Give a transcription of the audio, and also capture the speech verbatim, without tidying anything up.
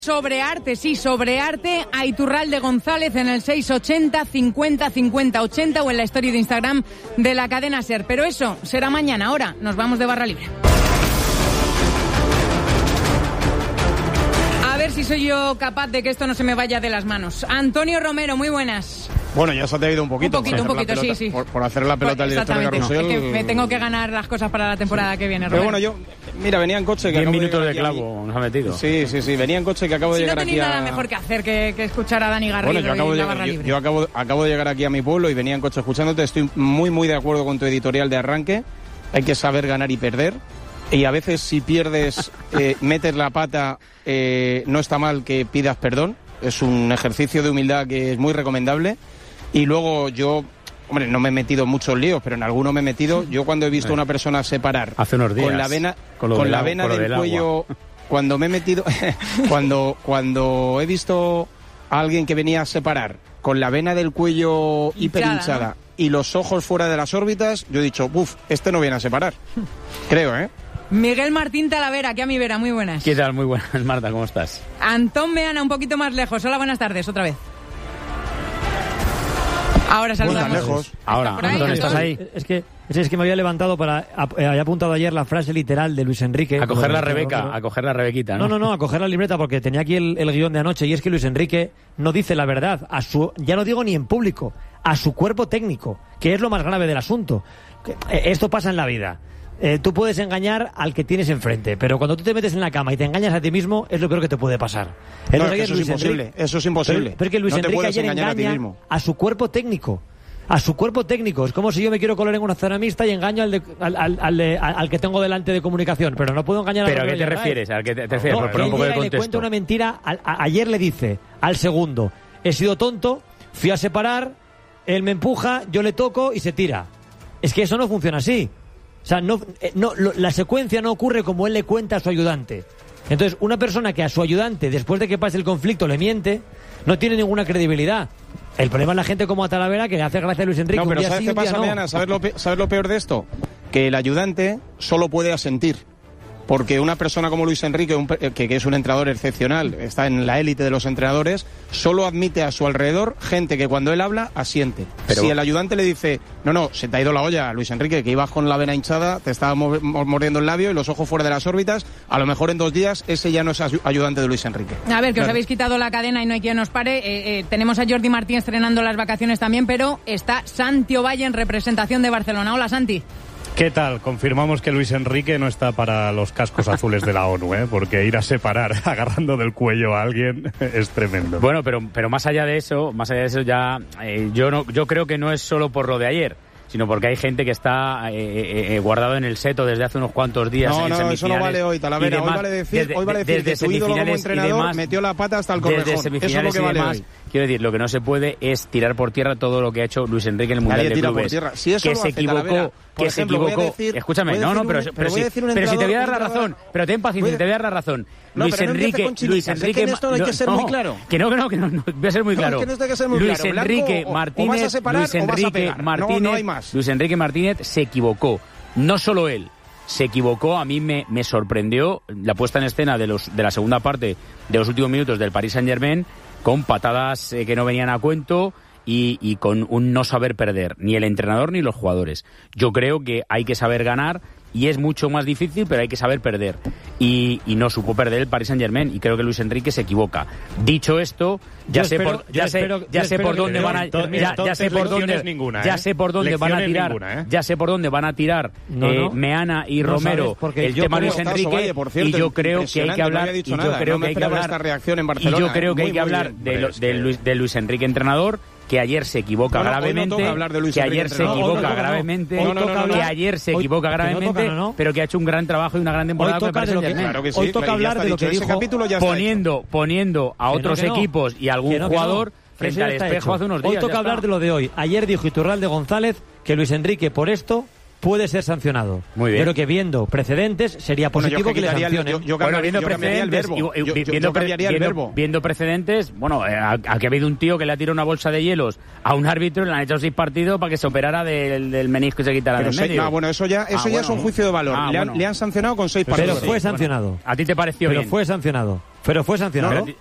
Sobre arte, sí, sobre arte, a Iturralde González en el seis ochenta, cincuenta, cincuenta, ochenta o en la story de Instagram de la cadena SER. Pero eso será mañana. Ahora nos vamos de barra libre. A ver si soy yo capaz de que esto no se me vaya de las manos. Antonio Romero, muy buenas. Bueno, ya se te ha ido un poquito. Un poquito, un poquito, pelota, sí, sí. Por, por hacer la pelota al director de Carrusel. Es que me tengo que ganar las cosas para la temporada sí. que viene, Pero Romero. bueno, yo, mira, venía en coche... que Diez minutos de, de clavo nos ha metido. Sí, sí, sí, venía en coche que acabo si de llegar no aquí a... no tenéis nada mejor que hacer que, que escuchar a Dani Garrido bueno, yo acabo y de la barra llegar, libre. Yo, yo acabo, acabo de llegar aquí a mi pueblo y venía en coche escuchándote. Estoy muy, muy de acuerdo con tu editorial de arranque. Hay que saber ganar y perder. Y a veces si pierdes, eh, metes la pata, eh, no está mal que pidas perdón. Es un ejercicio de humildad que es muy recomendable. Y luego yo... Hombre, no me he metido en muchos líos, pero en alguno me he metido. Yo cuando he visto a una persona separar hace unos días con la vena, con, con del, la vena con del, del cuello, cuando me he metido, cuando cuando he visto a alguien que venía a separar con la vena del cuello hiper hinchada, ¿no? Y los ojos fuera de las órbitas, yo he dicho, uff, este no viene a separar. Creo, ¿eh? Miguel Martín Talavera, aquí a mi vera, muy buenas. ¿Qué tal? Muy buenas, Marta, ¿cómo estás? Antón Meana, un poquito más lejos. Hola, buenas tardes, otra vez. Ahora saludamos. Lejos. Ahora, ¿Estás Antón, ahí, ¿estás ahí? Es que, es que me había levantado para... Eh, había apuntado ayer la frase literal de Luis Enrique. A coger la Rebeca, pero... a coger la Rebequita, ¿no? No, no, no, a coger la libreta porque tenía aquí el, el guión de anoche y es que Luis Enrique no dice la verdad. A su, ya no digo ni en público, a su cuerpo técnico, que es lo más grave del asunto. Eh, esto pasa en la vida. Eh, tú puedes engañar al que tienes enfrente, pero cuando tú te metes en la cama y te engañas a ti mismo, es lo peor que te puede pasar. No, es que eso es imposible, Enrique, eso es imposible. Pero, pero es que Luis no Enrique ayer engañar engaña a ti mismo. a su cuerpo técnico. A su cuerpo técnico. Es como si yo me quiero colar en una zona mixta y engaño al, de, al, al, al, de, al que tengo delante de comunicación, pero no puedo engañar ¿Pero al a qué te refieres? ¿A qué te, te refieres? No, por poner un poco de llega y contexto. le cuenta una mentira. A, a, ayer le dice al segundo, he sido tonto, fui a separar, él me empuja, yo le toco y se tira. Es que eso no funciona así. O sea, no, no, lo, la secuencia no ocurre como él le cuenta a su ayudante. Entonces, una persona que a su ayudante, después de que pase el conflicto, le miente, no tiene ninguna credibilidad. El problema es la gente como a Talavera, que le hace gracia a Luis Enrique. No, pero un día ¿sabes sí, qué un día pasa, no. Meana? ¿Sabes lo, pe- ¿Sabes lo peor de esto? Que el ayudante solo puede asentir. Porque una persona como Luis Enrique, un, que, que es un entrenador excepcional, está en la élite de los entrenadores, solo admite a su alrededor gente que cuando él habla asiente. Pero... si el ayudante le dice, no, no, se te ha ido la olla, Luis Enrique, que ibas con la vena hinchada, te estaba mordiendo el labio y los ojos fuera de las órbitas, a lo mejor en dos días ese ya no es ayudante de Luis Enrique. A ver, que claro. Os habéis quitado la cadena y no hay quien nos pare. Eh, eh, tenemos a Jordi Martín estrenando las vacaciones también, pero está Santi Ovalle en representación de Barcelona. Hola, Santi. ¿Qué tal? Confirmamos que Luis Enrique no está para los cascos azules de la ONU, ¿eh? Porque ir a separar agarrando del cuello a alguien es tremendo. Bueno, pero, pero más allá de eso, más allá de eso ya, eh, yo no, yo creo que no es solo por lo de ayer, sino porque hay gente que está eh, eh, guardado en el seto desde hace unos cuantos días. No, en no, eso no vale hoy, Talavera. Demás, hoy vale decir, desde, hoy vale decir que tu ídolo como entrenador demás, metió la pata hasta el correjón. Desde semifinales eso es lo que y demás, vale hoy. Quiero decir, lo que no se puede es tirar por tierra todo lo que ha hecho Luis Enrique en el Mundial Nadie de tira Clubes. Por tierra. Si eso que lo se hace, equivocó, Talavera, que ejemplo, se equivocó. Decir, Escúchame, no, no, pero, un, pero, pero, sí, decir un pero si te voy a dar la entrenador, razón, pero ten paciencia, te voy a dar la razón. No, Luis pero no Enrique, con Luis chinitas, Enrique, es que en esto hay que ser no, muy claro. Que no, que no, que no, no, voy a ser muy claro. No, es que no tiene que ser muy Luis claro. Enrique Blanco, Martínez, o vas a separar, Luis o vas a Enrique pegar. Martínez, no, no hay más. Luis Enrique Martínez se equivocó. No solo él. Se equivocó, a mí me, me sorprendió la puesta en escena de los de la segunda parte de los últimos minutos del Paris Saint-Germain, con patadas eh, que no venían a cuento y, y con un no saber perder, ni el entrenador ni los jugadores. Yo creo que hay que saber ganar y es mucho más difícil, pero hay que saber perder. Y, y no supo perder el Paris Saint-Germain y creo que Luis Enrique se equivoca. Dicho esto, ya yo sé espero, por ya sé espero, ya sé por dónde van a ya, ya sé por dónde ninguna, ¿eh? ya sé por dónde van a tirar ninguna, ¿eh? ya sé por dónde van a tirar no, eh, no. Meana y no Romero el tema Luis Enrique Ovalle, por cierto, y yo creo que hay que hablar no y yo nada, creo no que hay que hablar esta reacción en Barcelona, y yo creo que muy, hay que hablar bien, de, lo, es de, que... Luis, de Luis Enrique entrenador, que ayer se equivoca no, no, gravemente, no hablar de Luis que Enrique ayer se entrenador. equivoca No, no, no, gravemente, no, no, no, no, que ayer se hoy, equivoca gravemente, no toca, no, no. pero que ha hecho un gran trabajo y una gran temporada con el Paris Saint-Germain. Claro que sí, hoy toca claro, hablar de lo que dicho, dijo, poniendo, poniendo a que otros no, que no. equipos y algún que no, que jugador no. frente Eso al está espejo hecho. hace unos días. Hoy toca hablar está. de lo de hoy. Ayer dijo Iturralde González que Luis Enrique por esto puede ser sancionado. Muy bien. Yo creo que viendo precedentes sería positivo bueno, que le sancionen. yo, yo, Bueno, cambiaría, viendo yo cambiaría el precedentes, verbo. y- y- Yo, yo- viendo, yo cambiaría el viendo- verbo. viendo precedentes, bueno, eh, a- aquí ha habido un tío que le ha tirado una bolsa de hielos a un árbitro y le han echado seis partidos para que se operara del, del menisco y se quitara Pero del seis- medio. no, bueno, eso ya, eso Ah, ya bueno. es un juicio de valor. Ah, le, han, bueno. le han sancionado con seis Pues Pero partidos. fue sí, sancionado. bueno. ¿A ti te pareció Pero bien? fue sancionado. Pero fue sancionado. No, pero-